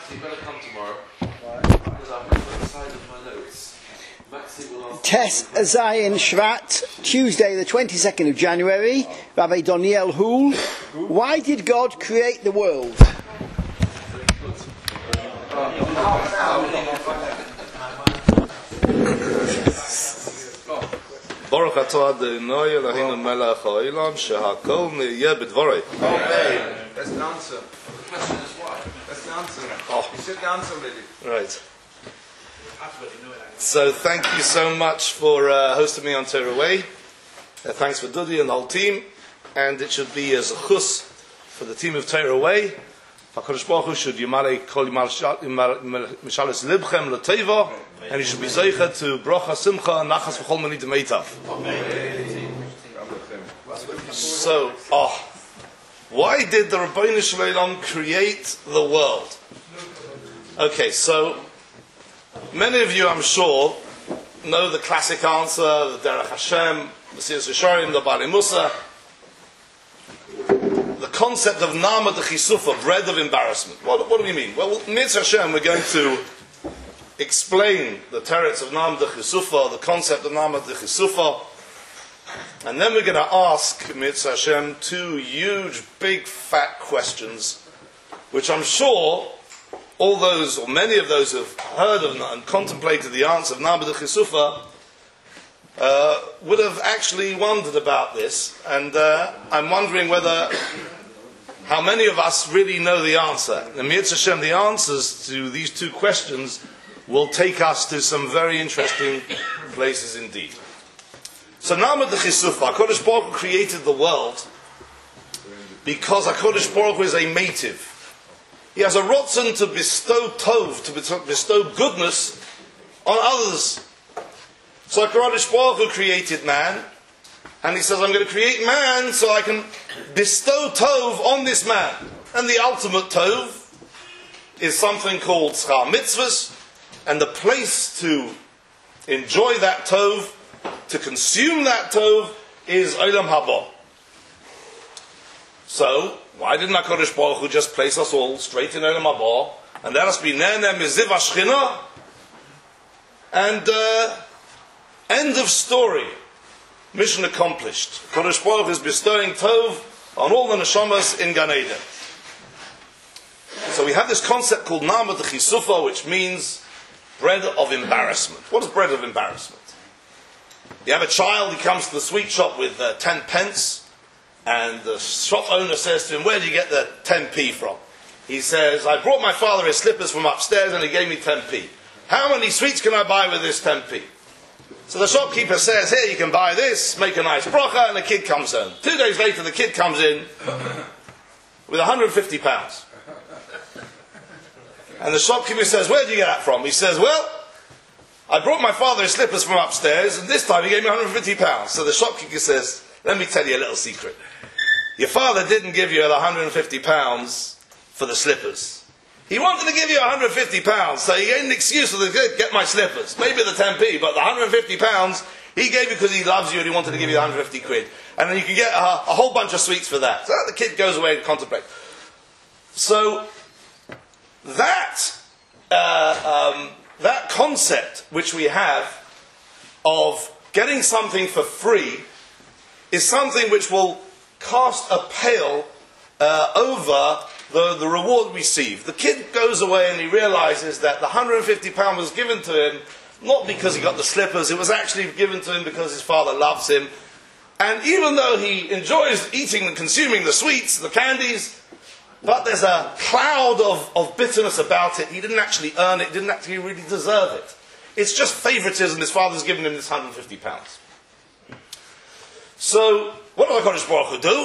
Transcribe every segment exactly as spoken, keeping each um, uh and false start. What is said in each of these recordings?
Maxi, you better come tomorrow. Because I've got the side of my notes. Maxi will ask. Tes Zayin Shvat, Tuesday the twenty-second of January, Rabbi Doniel Hool. Why did God create the world? Baruch atah Adonai Eloheinu melech ha'olam shehakol niyeh b'dvorei. Okay, that's the answer. The question is why? That's the answer. Oh. You said the answer already. Right. So thank you so much for uh, hosting me on Torah Way. Uh, thanks for Dudi and the whole team. And it should be a zechus for the team of Torah Way. HaKadosh Baruch Hu should yimalei kol mishalos libchem l'teva, and you should be zeicha to bracha, simcha, nachas v'chol manitim eitav. So, oh, why did the Rabbeinu Shalom create the world? Okay, so many of you, I'm sure, know the classic answer: the Derech Hashem, the Siyas Yesharim, the Bali Musa. The concept of Nama de Chisufa, bread of embarrassment. What, what do we mean? Well, Mitzvah Hashem, we're going to explain the teretz of Nama de Chisufa, the concept of Nama de Chisufa, and then we're going to ask Mitzvah Hashem two huge, big, fat questions, which I'm sure all those, or many of those who have heard of and contemplated the answer of Nama de Chisufa Uh, would have actually wondered about this, and uh, I'm wondering whether how many of us really know the answer. The Mitzvah Hashem, the answers to these two questions will take us to some very interesting places indeed. So Nama de Chisufa, HaKadosh Baruch Hu created the world because HaKadosh Baruch Hu is a mative. He has a rotzen to bestow tov, to bestow goodness on others. So HaKadosh Baruch Hu created man, and he says, I'm going to create man so I can bestow tov on this man. And the ultimate tov is something called schar mitzvahs, and the place to enjoy that tov, to consume that tov, is Olam Haba. So, why didn't HaKadosh Baruch Hu just place us all straight in Olam Haba, and let us be Nehnem Miziv HaShechina, and uh, end of story. Mission accomplished. Kodesh Baruch is bestowing Tov on all the neshamas in Gan Eden. So we have this concept called Nama de Chisufa, which means bread of embarrassment. What is bread of embarrassment? You have a child, he comes to the sweet shop with uh, ten pence, and the shop owner says to him, where did you get the ten p from? He says, I brought my father his slippers from upstairs and he gave me ten p. How many sweets can I buy with this ten p? So the shopkeeper says, here you can buy this, make a nice bracha, and the kid comes home. Two days later the kid comes in with one hundred fifty pounds. And the shopkeeper says, where did you get that from? He says, well, I brought my father his slippers from upstairs, and this time he gave me one hundred fifty pounds. So the shopkeeper says, let me tell you a little secret. Your father didn't give you the one hundred fifty pounds for the slippers. He wanted to give you one hundred fifty pounds, so he gave an excuse for the kid, get my slippers. Maybe the ten p, but the one hundred fifty pounds, he gave you because he loves you and he wanted to give you one hundred fifty quid. And then you can get a, a whole bunch of sweets for that. So the kid goes away and contemplates. So, that, uh, um, that concept which we have of getting something for free is something which will cast a pale uh, over The, the reward we receive. The kid goes away and he realizes that the one hundred fifty pounds was given to him not because he got the slippers, it was actually given to him because his father loves him. And even though he enjoys eating and consuming the sweets, the candies, but there's a cloud of, of bitterness about it. He didn't actually earn it, didn't actually really deserve it. It's just favoritism. His father's given him this one hundred fifty pounds. So, what does HaKadosh Baruch Hu do?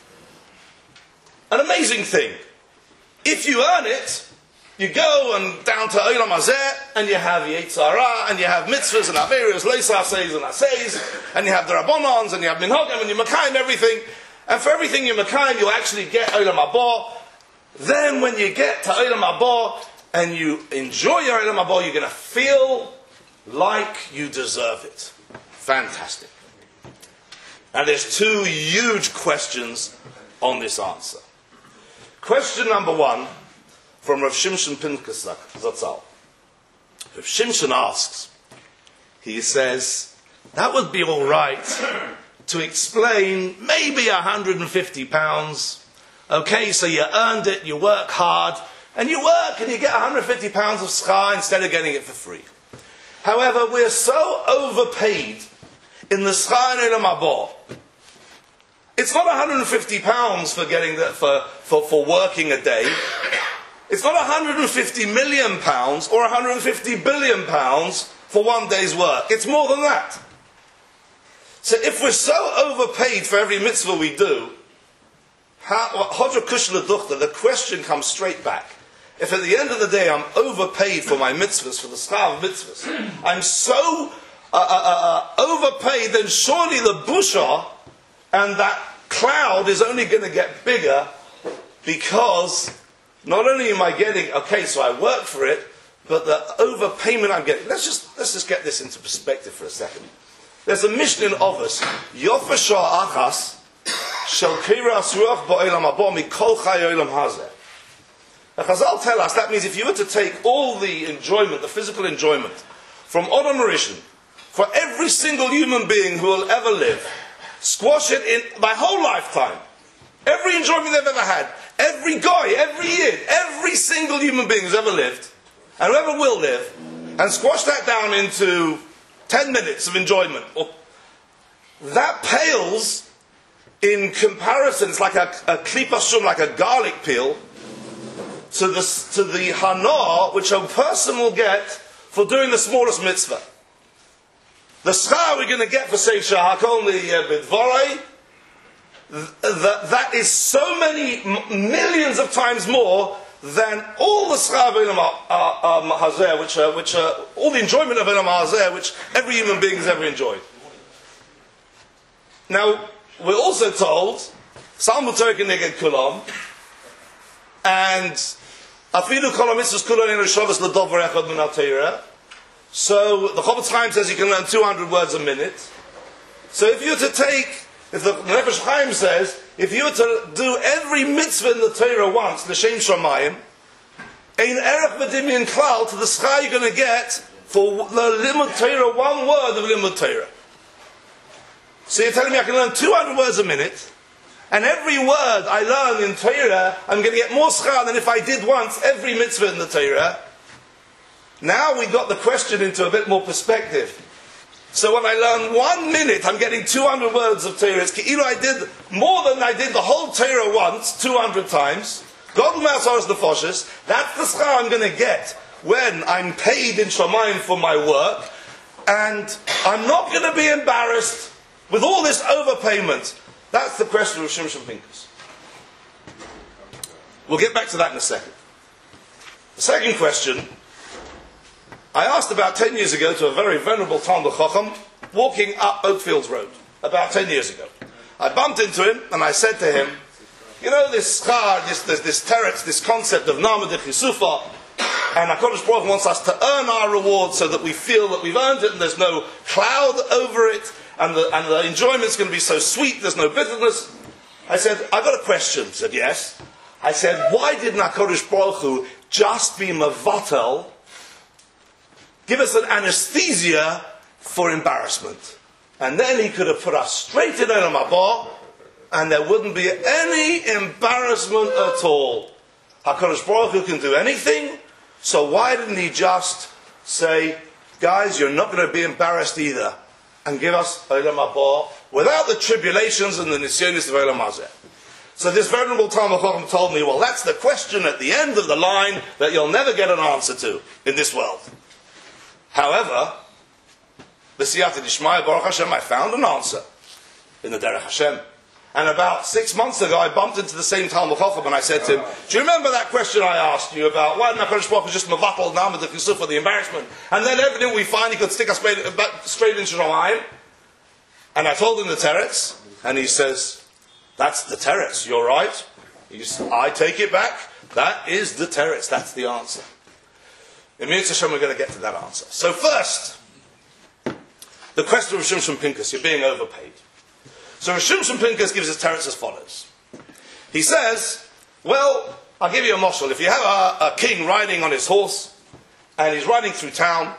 An amazing thing. If you earn it, you go and down to Olam Hazeh, and you have Yetzirah, and you have mitzvahs, and Averios, Leisaseis, and Aseis, and you have the Rabbanons, and you have Minhagim, and you Makayim everything. And for everything you Makayim, you actually get Olam Haba. Then when you get to Olam Haba, and you enjoy your Olam Haba, you're going to feel like you deserve it. Fantastic. And there's two huge questions on this answer. Question number one, from Rav Shimshon Pinchas Zatzal. Rav Shimshon asks, he says, that would be all right to explain maybe one hundred fifty pounds. Okay, so you earned it, you work hard, and you work and you get one hundred fifty pounds of schar instead of getting it for free. However, we're so overpaid in the schar in Olam Haba. It's not one hundred fifty pounds for getting the, for, for, for working a day. It's not one hundred fifty million pounds or one hundred fifty billion pounds for one day's work. It's more than that. So if we're so overpaid for every mitzvah we do, how, the question comes straight back. If at the end of the day I'm overpaid for my mitzvahs, for the schar of mitzvahs, I'm so uh, uh, uh, overpaid, then surely the busha and that cloud is only going to get bigger, because not only am I getting, okay, so I work for it, but the overpayment I'm getting. Let's just let's just get this into perspective for a second. There's a Mishnah in Ovos, Yofa Shah Achas Shel Kiras Ruach Ba'olam Haba Mikol Chai Olam Hazeh. Now Chazal tell us that means if you were to take all the enjoyment, the physical enjoyment, from Adam Rishon, for every single human being who will ever live, squash it in my whole lifetime, every enjoyment they've ever had, every guy, every yid, every single human being who's ever lived, and whoever will live, and squash that down into ten minutes of enjoyment, or, that pales in comparison. It's like a, a klipa shum, like a garlic peel, to the, to the hana which a person will get for doing the smallest mitzvah. The schar we're going to get for Seif Shahakol Bidvorei, that, that is so many millions of times more than all the schar of Olam Hazeh, which, uh, which uh, all the enjoyment of Olam Hazeh, which every human being has ever enjoyed. Now, we're also told, Salmut Torah Neged Kulam, and Afilu Kol HaMitzvos Kulan in Rishavas L'Dover Echad Min HaTorah. So the Chofetz Chaim says you can learn two hundred words a minute. So if you were to take, if the Nefesh Chaim says, if you were to do every mitzvah in the Torah once, L'Shem Shamayim, Ein Erech V'Dimyon Klal, to the schar you're going to get for the Limud Torah, one word of Limud Torah. So you're telling me I can learn two hundred words a minute, and every word I learn in Torah, I'm going to get more schar than if I did once every mitzvah in the Torah. Now we got the question into a bit more perspective. So when I learn one minute, I'm getting two hundred words of Torah. It's ki'ilu I did more than I did the whole Torah once, two hundred times. God Ma'asaras Nefoshes, that's the schar I'm going to get when I'm paid in Shamayim for my work. And I'm not going to be embarrassed with all this overpayment. That's the question of Shimshon Pinchas. We'll get back to that in a second. The second question, I asked about ten years ago to a very venerable Talmud Chacham walking up Oakfields Road, about ten years ago. I bumped into him and I said to him, you know, this schar, this, this, this teretz, this concept of Nama de Chisufa, and HaKadosh Baruch Hu wants us to earn our reward so that we feel that we've earned it and there's no cloud over it, and the, and the enjoyment's going to be so sweet, there's no bitterness. I said, I've got a question. He said, yes. I said, why didn't HaKadosh Baruch Hu just be mavatel, give us an anesthesia for embarrassment? And then he could have put us straight in Olam Haba, and there wouldn't be any embarrassment at all. HaKadosh Baruch Hu can do anything, so why didn't he just say, guys, you're not going to be embarrassed either, and give us Olam Haba without the tribulations and the nisyonis of Olam Hazeh? So this venerable Talmud Chacham told me, well, that's the question at the end of the line that you'll never get an answer to in this world. However, the Siyata Dishmaya Baruch Hashem, I found an answer in the Derech Hashem. And about six months ago, I bumped into the same Talmud Chacham and I said to him, do you remember that question I asked you about why didn't HaKadosh Baruch Hu just mavatal nama de chisufa for the embarrassment? And then everything we find, he could stick us straight, straight into Shamayim. And I told him the teretz, and he says, that's the teretz, you're right. He's, I take it back, that is the teretz, that's the answer. In Mitzvah Hashem, we're going to get to that answer. So first, the question of Shimshon Pinchas, you're being overpaid. So Shimshon Pinchas gives his teretz as follows. He says, well, I'll give you a moshel. If you have a, a king riding on his horse, and he's riding through town,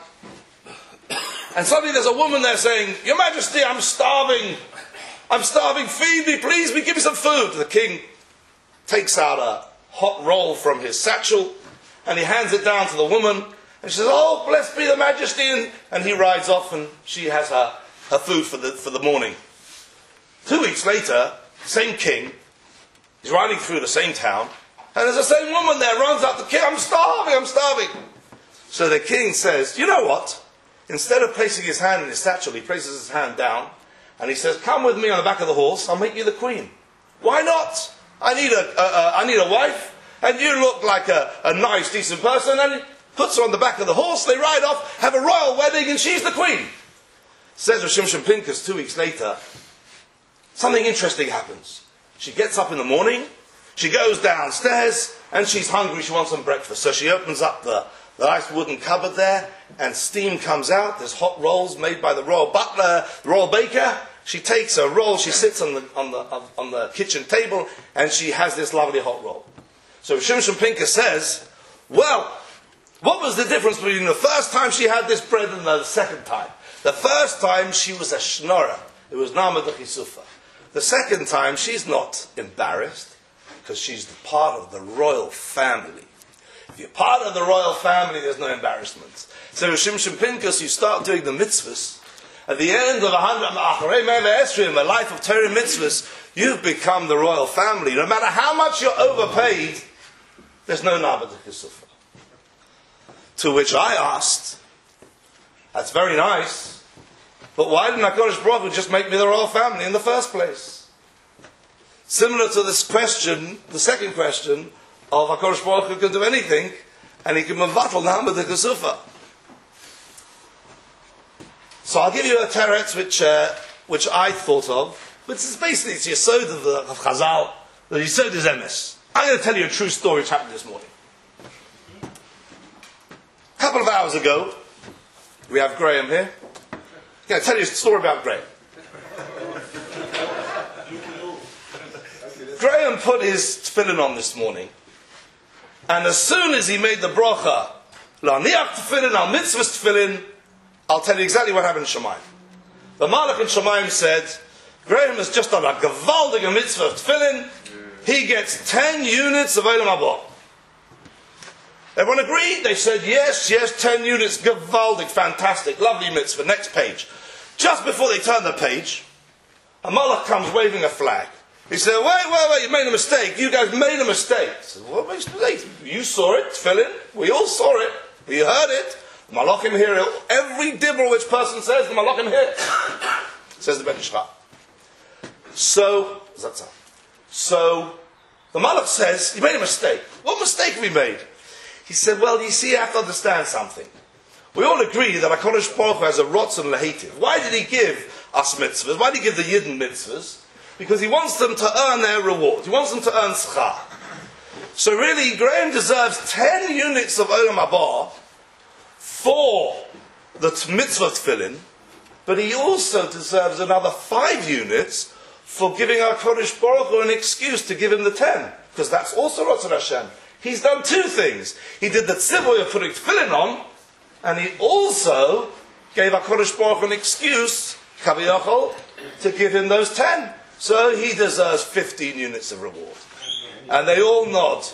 and suddenly there's a woman there saying, Your Majesty, I'm starving. I'm starving. Feed me, please. Me, give me some food. The king takes out a hot roll from his satchel, and he hands it down to the woman. And she says, Oh, blessed be the Majesty. And, and he rides off, and she has her, her food for the, for the morning. Two weeks later, same king, he's riding through the same town, and there's the same woman there, runs up to the king, I'm starving, I'm starving. So the king says, you know what? Instead of placing his hand in his satchel, he places his hand down, and he says, come with me on the back of the horse, I'll make you the queen. Why not? I need a, a, a, I need a wife, and you look like a, a nice, decent person, and he puts her on the back of the horse, they ride off, have a royal wedding, and she's the queen. Says Rav Shimshon Pincus two weeks later, something interesting happens. She gets up in the morning, she goes downstairs, and she's hungry, she wants some breakfast. So she opens up the, the nice wooden cupboard there, and steam comes out. There's hot rolls made by the royal butler, the royal baker. She takes a roll, she sits on the, on the, on the kitchen table, and she has this lovely hot roll. So Shimshon Pincus says, well, what was the difference between the first time she had this bread and the second time? The first time she was a schnorrer. It was Nama de Chisufa. The second time, she's not embarrassed, because she's the part of the royal family. If you're part of the royal family, there's no embarrassment. So Shimshon Pincus, you start doing the mitzvahs. At the end of a hundred, a life of Torah mitzvahs, you've become the royal family. No matter how much you're overpaid, there's no Nama de Chisufa. To which I asked, that's very nice, but why didn't HaKadosh Baruch Hu just make me the royal family in the first place? Similar to this question, the second question, of HaKadosh Baruch Hu can do anything, and he can mevatel Nama de Chisufa. So I'll give you a teretz which, uh, which I thought of, but it's basically it's Yesod of, the, of Chazal, the Yesod is Emes. I'm going to tell you a true story which happened this morning. A couple of hours ago, we have Graham here. I'm going to tell you a story about Graham. Graham put his tefillin on this morning, and as soon as he made the bracha, La'niach tefillin al mitzvahs tefillin, I'll tell you exactly what happened in Shemayim. The Malach in Shemayim said, Graham has just done a gevaldige mitzvah of tefillin, he gets ten units of Olam Haba. Everyone agreed? They said, yes, yes, ten units, gevaldig, fantastic, lovely mitzvah. Next page. Just before they turn the page, a Malach comes waving a flag. He said, wait, wait, wait, you made a mistake. You guys made a mistake. I said, what mistake? You saw it, tefillin. We all saw it. We heard it. The Malachim hear it. Every dibble which person says, the Malachim hear it. Says the Ben Ishra. So, that's all. So, the Malach says, you made a mistake. What mistake have we made? He said, well, you see, you have to understand something. We all agree that HaKadosh Baruch Hu has a rotzen lehetiv. Why did he give us mitzvahs? Why did he give the Yidden mitzvahs? Because he wants them to earn their reward. He wants them to earn schar. So really, Graham deserves ten units of Olam Haba for the mitzvah tefillin, but he also deserves another five units for giving HaKadosh Baruch Hu an excuse to give him the ten. Because that's also Ratzon Hashem. He's done two things. He did the tzivoy of putting tefillin on, and he also gave HaKadosh Baruch Hu an excuse, Kaviyachol, to give him those ten. So he deserves fifteen units of reward. And they all nod.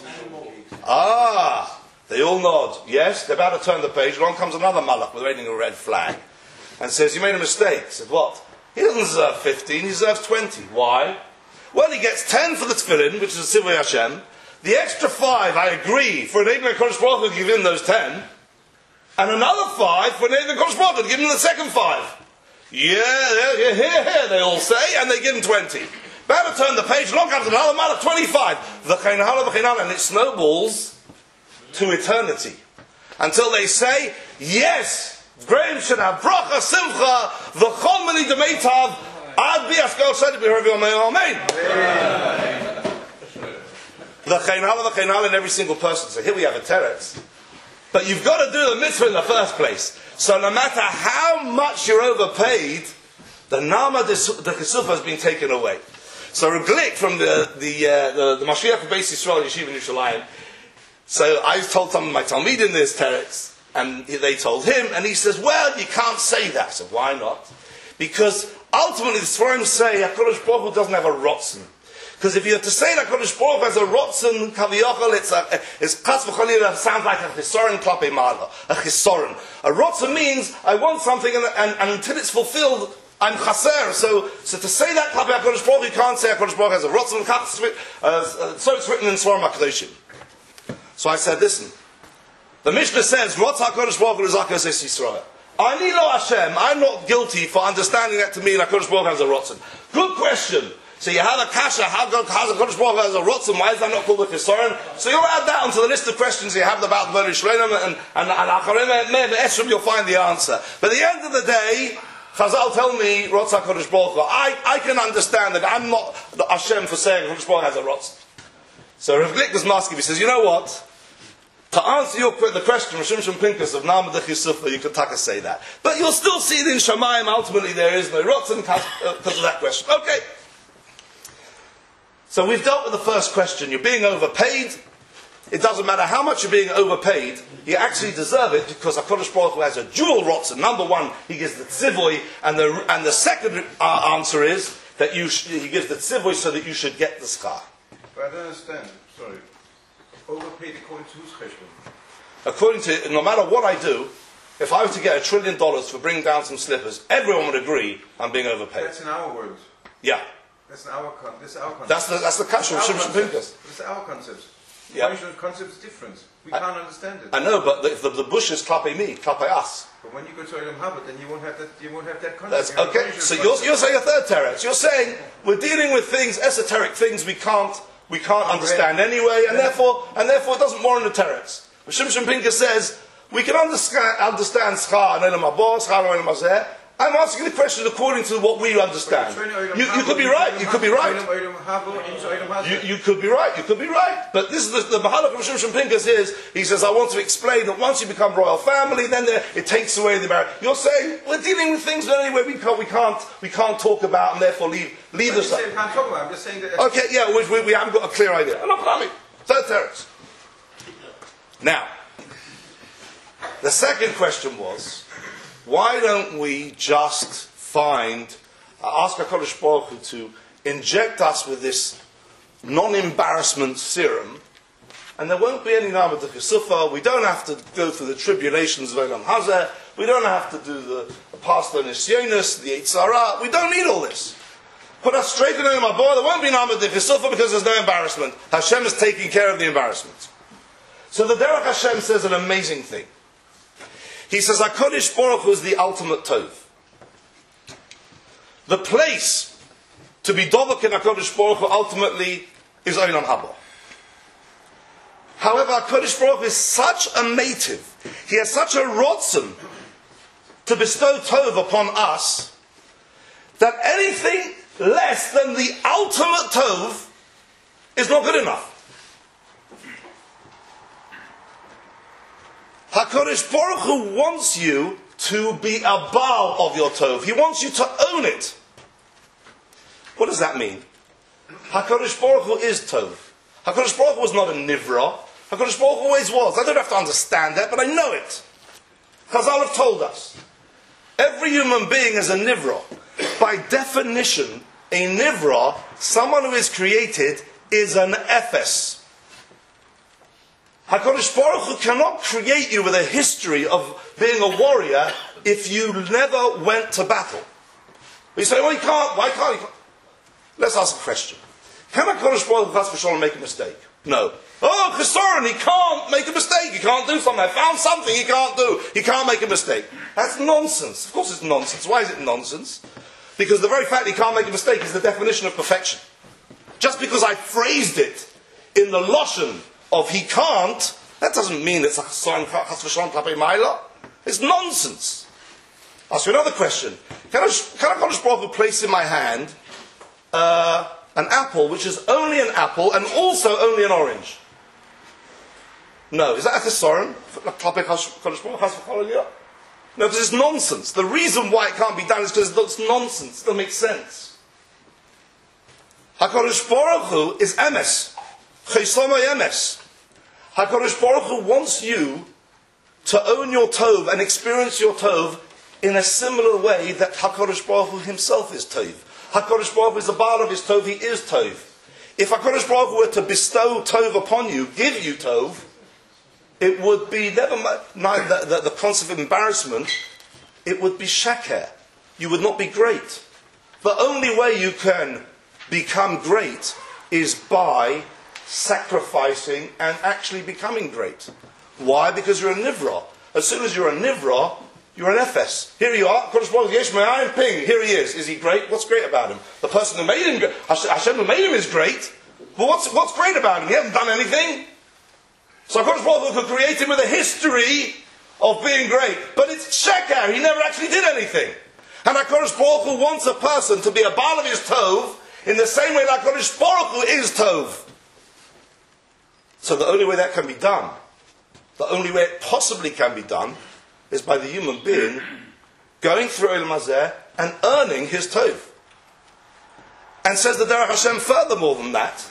Ah, they all nod. Yes, they're about to turn the page. Along comes another malach with waving a red flag and says, you made a mistake. I said, what? He doesn't deserve fifteen, he deserves twenty. Why? Well, he gets ten for the tefillin, which is a Tzivui Hashem. The extra five, I agree, for enabling HaKadosh Baruch Hu to give him those ten. And another five for enabling HaKadosh Baruch Hu to give him the second five. Yeah, yeah, here, here, they all say, and they give him twenty. About to turn the page, along comes another man of twenty-five. And it snowballs to eternity. Until they say, yes, Graham should have bracha, simcha, v'chol meni demeitav, ad bi askal shadi b'hervi amen. And every single person. So here we have a teretz. But you've got to do the mitzvah in the first place. So no matter how much you're overpaid, the Nama de Chisufa has been taken away. So Reb Glick from the the uh, the, the Mashiach of Beis Yisrael Yeshiva in Yerushalayim. So I told some of my Talmidim this teretz, and they told him, and he says, "Well, you can't say that." I said, "Why not?" Because ultimately the Sforim say HaKadosh Baruch Hu doesn't have a rotzen. Because if you have to say that HaKadosh Baruch Hu has a rotzen kaviyachol, it's a, it's chas v'chalila, sounds like a chisorin klape mala, a chisorin. A rotzen means I want something, and, and, and until it's fulfilled, I'm chaser. So, so to say that klape HaKadosh Baruch Hu, you can't say HaKadosh Baruch Hu has a rotzen. Uh, so it's written in Sforim HaKadoshim. So I said, listen, the Mishnah says, Rotz HaKadosh Baruch Hu l'zakas es Yisrael. Ani lo Hashem, I'm not guilty for understanding that to mean HaKadosh Baruch Hu has a rotzen. Good question. So you have a kasha, how does HaKadosh Baruch Hu has a rotzen, why is that not called a chisorin? So you'll add that onto the list of questions you have about the Shleinim and and Acharim and Esrim, you'll find the answer. But at the end of the day, Chazal tell me, Rotz HaKadosh Baruch Hu, I, I can understand that I'm not Hashem for saying HaKadosh Baruch Hu has a rotzen. So Rav Glick was asking, he says, you know what? To answer your, the question from Shimshon Pinkus of Nama de Chisufa, you could taka say that. But you'll still see it in Shamayim, ultimately there is no rotzen because of that question. Okay. So we've dealt with the first question. You're being overpaid. It doesn't matter how much you're being overpaid. You actually deserve it because HaKadosh Baruch Hu has a dual rotzen. Number one, he gives the tzivui, and the and the second uh, answer is that you sh- he gives the tzivui so that you should get the schar. But I don't understand. Sorry. Overpaid according to whose cheshbon? According to, no matter what I do, if I were to get a trillion dollars for bringing down some slippers, everyone would agree I'm being overpaid. That's in our words. Yeah. That's in our con- this is our concept. That's the that's the kasha of Shimshon Pinkus. This is our concept. Yeah. The concept is different. We can't understand it. I know, but the, the, the bush is klape me, klape us. But when you go to Olam Haba, then you won't have that. You won't have that concept. That's okay. So you're, you're saying a third teretz. You're saying we're dealing with things, esoteric things we can't we can't understand anyway, and therefore and therefore it doesn't warrant a teretz. But Shimshon Pinkus says we can understand understand schar and elam haba, schar and elam hazeh. I'm asking the question according to what we understand. You, you could be right. You could be right. You, you could be right. You could be right. But this is the, the Mahalach of Shimshon Pinkus is, he says, I want to explain that once you become royal family, then there, it takes away the marriage. You're saying we're dealing with things that anyway we can't, we can't, we can't talk about, and therefore leave, leave us. Can't talk about. I'm just saying that. Okay, yeah, we, we, we haven't got a clear idea. I'm not coming. Third teretz. Now, the second question was, why don't we just find, uh, ask HaKadosh Baruch Hu to inject us with this non-embarrassment serum, and there won't be any Nama de Chisufa, we don't have to go through the tribulations of Olam Hazeh, we don't have to do the, the Pastor Nisyonis, the Eitzara, we don't need all this. Put us straight in Olam Haba, there won't be Nama de Chisufa because there's no embarrassment. Hashem is taking care of the embarrassment. So the Derech Hashem says an amazing thing. He says, HaKadosh Baruch Hu is the ultimate Tov. The place to be Dovak in HaKadosh Baruch Hu ultimately is Olam Haba. However, HaKadosh Baruch Hu is such a mativ, he has such a rotzen to bestow Tov upon us, that anything less than the ultimate Tov is not good enough. HaKadosh Baruch Hu wants you to be a Baal of your Tov. He wants you to own it. What does that mean? HaKadosh Baruch Hu is Tov. HaKadosh Baruch Hu was not a Nivra. HaKadosh Baruch Hu always was. I don't have to understand that, but I know it. Chazal have told us. Every human being is a Nivra. By definition, a Nivra, someone who is created, is an Ephes. HaKadosh Baruch Hu cannot create you with a history of being a warrior if you never went to battle. You say, well, he can't, why can't he? Let's ask a question. Can HaKadosh Baruch Hu make a mistake? No. Oh, Chesaron, he can't make a mistake. He can't do something. I found something he can't do. He can't make a mistake. That's nonsense. Of course it's nonsense. Why is it nonsense? Because the very fact he can't make a mistake is the definition of perfection. Just because I phrased it in the Lashon of he can't, that doesn't mean it's a Chesaron Chas Klape Maila. It's nonsense. Ask you another question. Can HaKadosh Baruch Hu place in my hand uh, an apple which is only an apple and also only an orange? No. Is that a Chesaron? No, because it's nonsense. The reason why it can't be done is because it's nonsense. It doesn't make sense. HaKadosh Baruch Hu is emes. Chesomai emes. HaKadosh Baruch Hu wants you to own your tov and experience your tov in a similar way that HaKadosh Baruch Hu himself is tov. HaKadosh Baruch Hu is the Baal of his tov, he is tov. If HaKadosh Baruch Hu were to bestow tov upon you, give you tov, it would be never mind the, the, the concept of embarrassment, it would be sheker. You would not be great. The only way you can become great is by sacrificing and actually becoming great. Why? Because you're a nivra. As soon as you're a nivra, you're an ephes. Here you are. Kodesh Baruch Hu, Yesh Me'ayim Ping. Here he is. Is he great? What's great about him? The person who made him, Hashem who made him is great. But what's, what's great about him? He hasn't done anything. So Kodesh Baruch Hu could create him with a history of being great. But it's sheker. He never actually did anything. And HaKadosh Baruch Hu wants a person to be a Baal of his tov in the same way that HaKadosh Baruch Hu is tov. So the only way that can be done, the only way it possibly can be done, is by the human being going through Olam Hazeh and earning his tov. And says the Derech Hashem furthermore than that.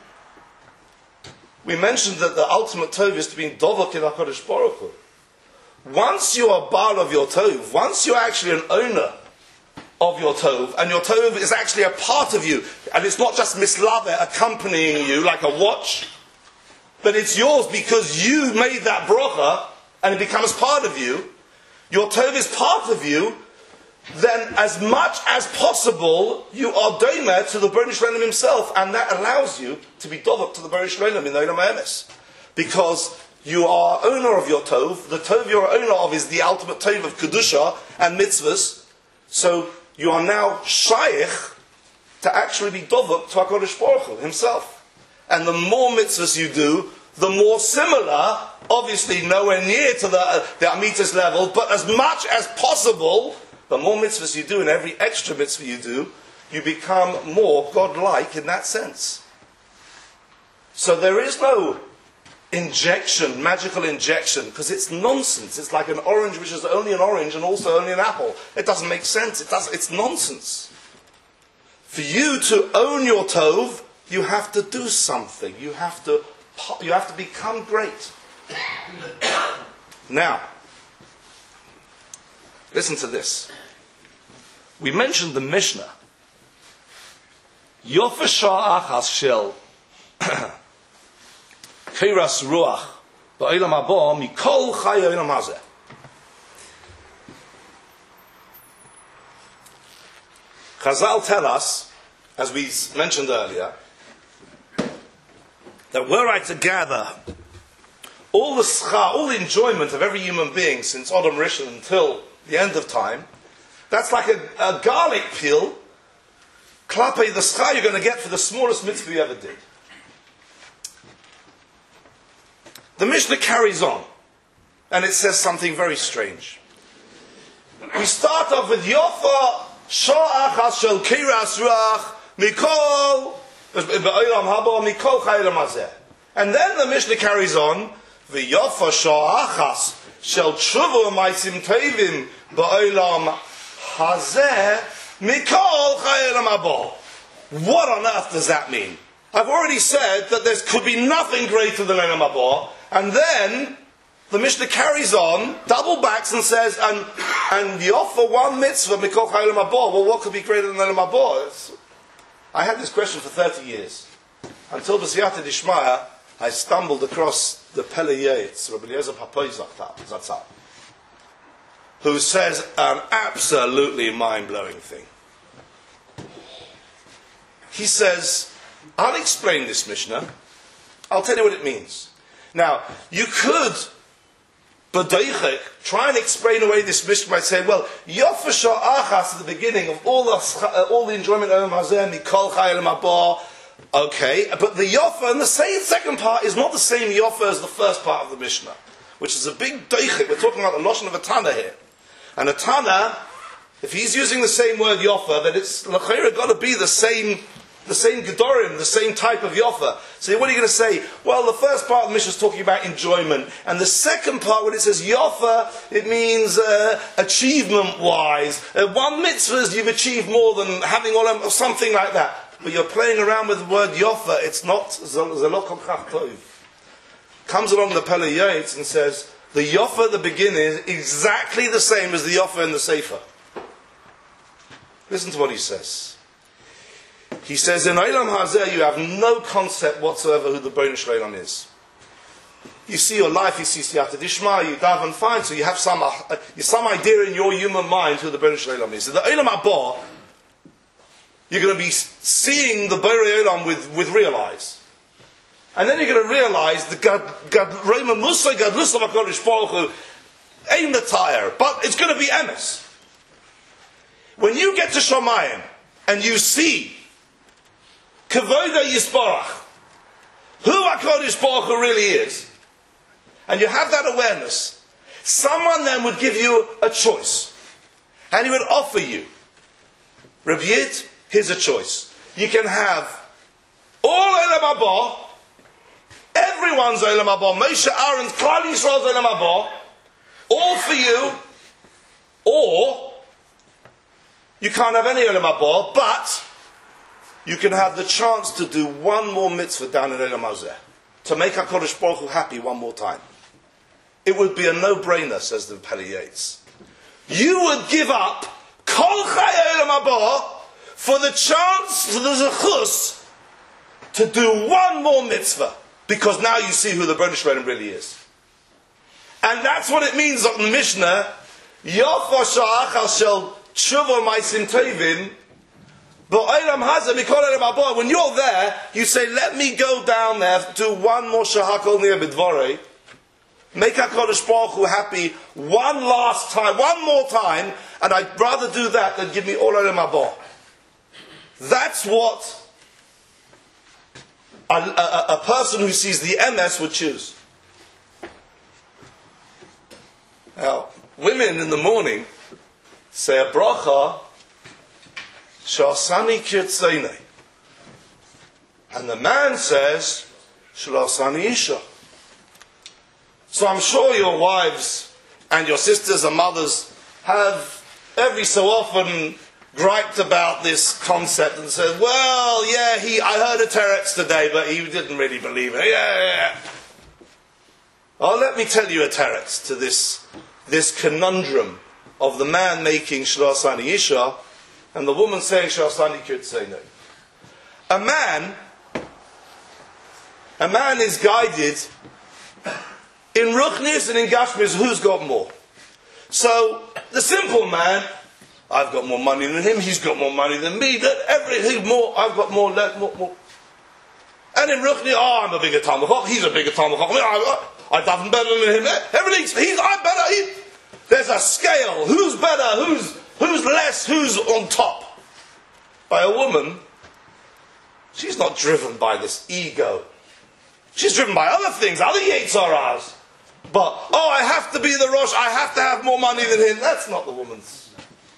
We mentioned that the ultimate tov is to be in Dovak in HaKadosh Baruch Hu. Once you are Baal of your tov, once you're actually an owner of your tov, and your tov is actually a part of you, and it's not just mislave accompanying you like a watch, but it's yours because you made that bracha, and it becomes part of you. Your tov is part of you. Then, as much as possible, you are domer to the Bnei Shloim himself, and that allows you to be dovak to the Bnei Shloim in the Olam Ha'emes, because you are owner of your tov. The tov you're owner of is the ultimate tov of kedusha and mitzvahs. So you are now shaykh to actually be dovak to HaKadosh Baruch Hu himself. And the more mitzvahs you do, the more similar, obviously nowhere near to the, uh, the Amitas level, but as much as possible, the more mitzvahs you do and every extra mitzvah you do, you become more God-like in that sense. So there is no injection, magical injection, because it's nonsense. It's like an orange which is only an orange and also only an apple. It doesn't make sense. It does, it's nonsense. For you to own your tov, you have to do something. You have to, you have to become great. Now, listen to this. We mentioned the Mishnah. Yofa shah achas shel Kiras ruach ba'olam haba mikol chay olam hazeh. Chazal tell us, as we mentioned earlier, that were I to gather all the schar, all the enjoyment of every human being since Adam Rishon until the end of time, that's like a, a garlic peel, klape the schar you're going to get for the smallest mitzvah you ever did. The Mishnah carries on, and it says something very strange. We start off with Yofa Sha'achas Shel Kiras Ruach Mikol Ba'olam Haba Mikol Chay Olam Hazeh. And then the Mishnah carries on V'Yofa Sha'achas Shel Tshuva Ma'asim Tovim Ba'olam Hazeh Mikol Chay Olam Haba. What on earth does that mean? I've already said that there could be nothing greater than Olam Haba. And then the Mishnah carries on, double backs and says, and and you offer one mitzvah, mikol chay olam haba. Well, what could be greater than olam haba? I had this question for thirty years. Until b'siyata dishmaya, I stumbled across the Pele Yates, Rabbi Eliezer Papoy Zatzal, who says an absolutely mind-blowing thing. He says, I'll explain this Mishnah. I'll tell you what it means. Now, you could, b'doichek, try and explain away this Mishnah by saying, well, yofa sha'achas at the beginning of all the, uh, all the enjoyment of Olam Hazeh, mikol chay olam haba, okay, but the yofa in the same second part is not the same yofa as the first part of the Mishnah, which is a big doichek. We're talking about the lashon of a Tana here. And a Tana, if he's using the same word yofa, then it's l'chayra got to be the same The same gedorim, the same type of yofa. So what are you going to say? Well, the first part of the Mishnah is talking about enjoyment. And the second part, when it says yofa, it means uh, achievement-wise. Uh, one mitzvah, you've achieved more than having olam, or something like that. but you're playing around with the word yofa. It's not zelok kolchach tov. Comes along the Pele Yates and says the yofa at the beginning is exactly the same as the yofa in the sefer. Listen to what he says. He says in Olam Hazeh you have no concept whatsoever who the Bnei Shleilam is. You see your life, you see Siyata Dishma, you daven fine, so you have some uh, some idea in your human mind who the Bnei Shleilam is. So the Olam Haba, you're going to be seeing the Borei Olam with, with real eyes. And then you're going to realize the God, God, Reima Musa, God, Lusam HaKadosh Baruch Hu, ain't the tire, but it's going to be emes. When you get to Shamayim, and you see Kavoda Yisparach, who HaKadosh Baruch Hu really is, and you have that awareness, someone then would give you a choice. And he would offer you, Rabbi Yid, here's a choice. You can have all Olam Haba, everyone's Olam Haba, Moshe, Aaron's, Klal Yisrael's Olam Haba, all for you, or you can't have any Olam Haba, but you can have the chance to do one more mitzvah down in Olam Hazeh, to make HaKadosh Baruch Hu happy one more time. It would be a no-brainer, says the Pele Yates. You would give up Kol Chayei Olam Haba for the chance, for the zechus, to do one more mitzvah, because now you see who the Bnei Shleilam really is. And that's what it means on the Mishnah, Yofa Sha'achal Shel Tshuva Maisim Tovim, but Olam Hazeh Mikol Olam Haba, when you're there, you say, let me go down there, do one more Shahakol Nir B'dvorei, make HaKadosh Baruch Hu happy one last time, one more time, and I'd rather do that than give me all Olam Haba. That's what a, a, a person who sees the M S would choose. Now, women in the morning say a bracha, Shasani Kirtzeine. And the man says, Shlasani Isha. So I'm sure your wives and your sisters and mothers have every so often griped about this concept and said, well, yeah, he, I heard a teretz today, but he didn't really believe it. Yeah, yeah, yeah. Oh, let me tell you a teretz to this, this conundrum of the man making Shlasani Isha and the woman saying Shlasani Kirtzeinu. A man, a man is guided in Ruchnis and in Gashmis, who's got more? So, the simple man, I've got more money than him, he's got more money than me, that everything more, I've got more, less, more, more. And in Ruchni, oh, I'm a bigger Talmud Chacham, he's a bigger Talmud Chacham, I, I, I daven better than him, everything's, he's, I'm better, he, there's a scale, who's better, who's, who's less, who's on top. By a woman, she's not driven by this ego. She's driven by other things, other Yetzaras. But, oh, I have to be the Rosh, I have to have more money than him. That's not the woman's.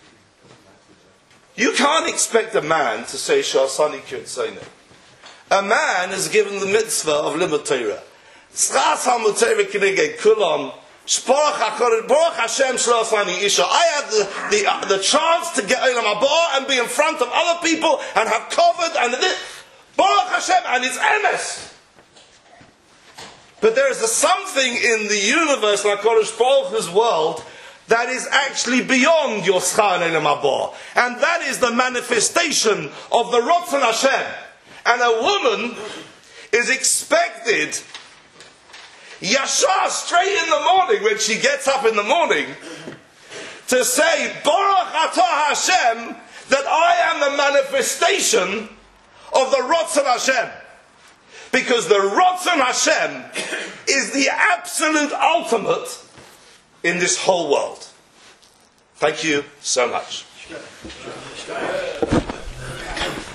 You can't expect a man to say Shasani Kirtzeinu. A man is given the mitzvah of Limud Torah. Tzchas HaMutzevah Kinegei Kulam, Baruch Hashem Shlasani Isha. I had the, the, uh, the chance to get Olam Haba and be in front of other people and have covered and this. Baruch Hashem, and it's emes. But there is a something in the universe, like HaKadosh Baruch Hu's world, that is actually beyond your schar and Olam Haba. And that is the manifestation of the Ratzon Hashem. And a woman is expected, yashar, straight in the morning, when she gets up in the morning, to say, Baruch Atah Hashem, that I am the manifestation of the Ratzon Hashem. Because the Ratzon Hashem is the absolute ultimate in this whole world. Thank you so much.